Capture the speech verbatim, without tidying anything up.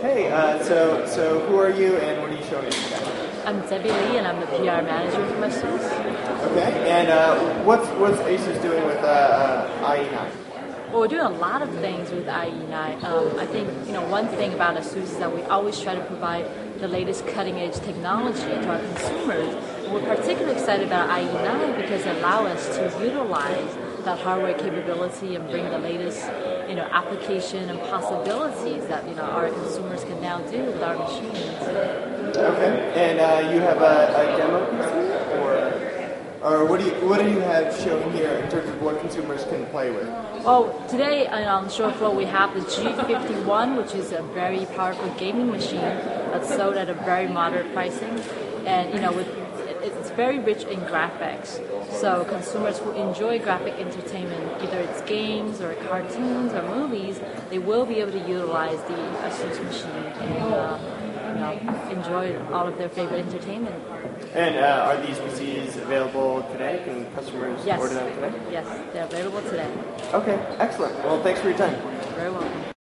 Hey, uh, so so who are you and what are you showing us today? I'm Debbie Lee, and I'm the P R manager for Asus. Okay, and uh, what's what's Asus doing with uh, uh, I E nine? Well, we're doing a lot of things with I E nine. Um, I think you know one thing about Asus is that we always try to provide the latest cutting-edge technology to our consumers. And we're particularly excited about I E nine because it allows us to utilize that hardware capability and bring the latest you know application and possibilities that you know our consumers can now do with our machines. Okay, and uh, you have a, a demo P C, or or what do you what do you have shown here in terms of what consumers can play with? Well, today uh, on the show floor we have the G fifty-one, which is a very powerful gaming machine that's sold at a very moderate pricing, and you know with it's very rich in graphics. So consumers who enjoy graphic entertainment, either it's games or cartoons or movies, they will be able to utilize the Asus machine and uh, you know, enjoy all of their favorite entertainment. And uh, are these P Cs available today? Can customers Yes. order them today? Yes, they're available today. Okay, excellent. Well, thanks for your time. You're very welcome.